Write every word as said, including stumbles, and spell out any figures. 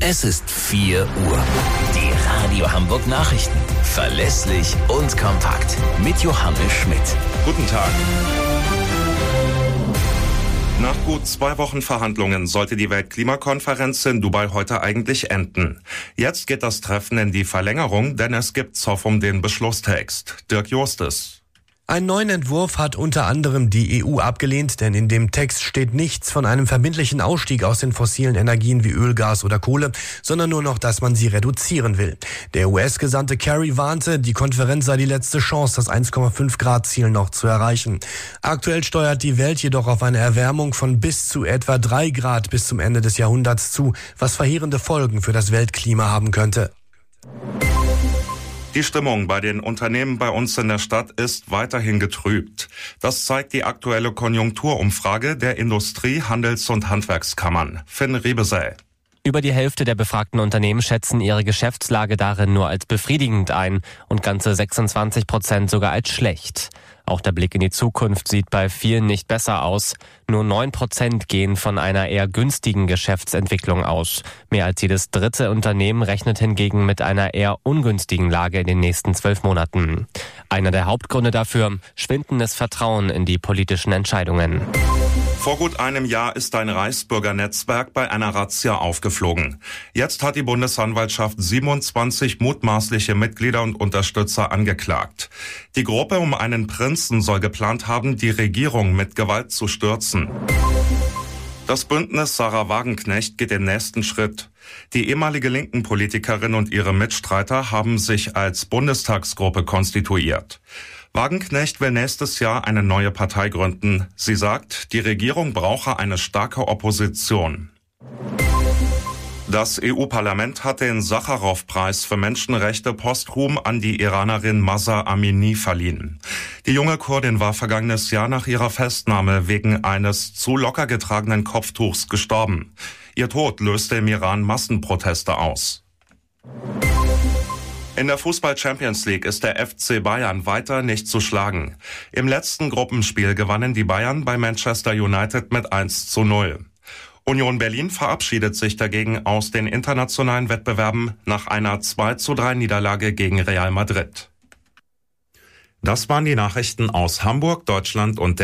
Es ist vier Uhr. Die Radio Hamburg Nachrichten. Verlässlich und kompakt. Mit Johannes Schmidt. Guten Tag. Nach gut zwei Wochen Verhandlungen sollte die Weltklimakonferenz in Dubai heute eigentlich enden. Jetzt geht das Treffen in die Verlängerung, denn es gibt Zoff um den Beschlusstext. Dirk Justes. Einen neuen Entwurf hat unter anderem die E U abgelehnt, denn in dem Text steht nichts von einem verbindlichen Ausstieg aus den fossilen Energien wie Öl, Gas oder Kohle, sondern nur noch, dass man sie reduzieren will. Der U S-Gesandte Kerry warnte, die Konferenz sei die letzte Chance, das eins Komma fünf Grad Ziel noch zu erreichen. Aktuell steuert die Welt jedoch auf eine Erwärmung von bis zu etwa drei Grad bis zum Ende des Jahrhunderts zu, was verheerende Folgen für das Weltklima haben könnte. Die Stimmung bei den Unternehmen bei uns in der Stadt ist weiterhin getrübt. Das zeigt die aktuelle Konjunkturumfrage der Industrie-, Handels- und Handwerkskammern. Finn Riebesell. Über die Hälfte der befragten Unternehmen schätzen ihre Geschäftslage darin nur als befriedigend ein und ganze sechsundzwanzig Prozent sogar als schlecht. Auch der Blick in die Zukunft sieht bei vielen nicht besser aus. Nur neun Prozent gehen von einer eher günstigen Geschäftsentwicklung aus. Mehr als jedes dritte Unternehmen rechnet hingegen mit einer eher ungünstigen Lage in den nächsten zwölf Monaten. Einer der Hauptgründe dafür: schwindendes Vertrauen in die politischen Entscheidungen. Vor gut einem Jahr ist ein Reichsbürgernetzwerk bei einer Razzia aufgeflogen. Jetzt hat die Bundesanwaltschaft siebenundzwanzig mutmaßliche Mitglieder und Unterstützer angeklagt. Die Gruppe um einen Prinzen soll geplant haben, die Regierung mit Gewalt zu stürzen. Das Bündnis Sahra Wagenknecht geht den nächsten Schritt. Die ehemalige linken Politikerin und ihre Mitstreiter haben sich als Bundestagsgruppe konstituiert. Wagenknecht will nächstes Jahr eine neue Partei gründen. Sie sagt, die Regierung brauche eine starke Opposition. Das E U-Parlament hat den Sacharow-Preis für Menschenrechte posthum an die Iranerin Mahsa Amini verliehen. Die junge Kurdin war vergangenes Jahr nach ihrer Festnahme wegen eines zu locker getragenen Kopftuchs gestorben. Ihr Tod löste im Iran Massenproteste aus. In der Fußball-Champions League ist der F C Bayern weiter nicht zu schlagen. Im letzten Gruppenspiel gewannen die Bayern bei Manchester United mit eins zu null. Union Berlin verabschiedet sich dagegen aus den internationalen Wettbewerben nach einer zwei zu drei Niederlage gegen Real Madrid. Das waren die Nachrichten aus Hamburg, Deutschland und der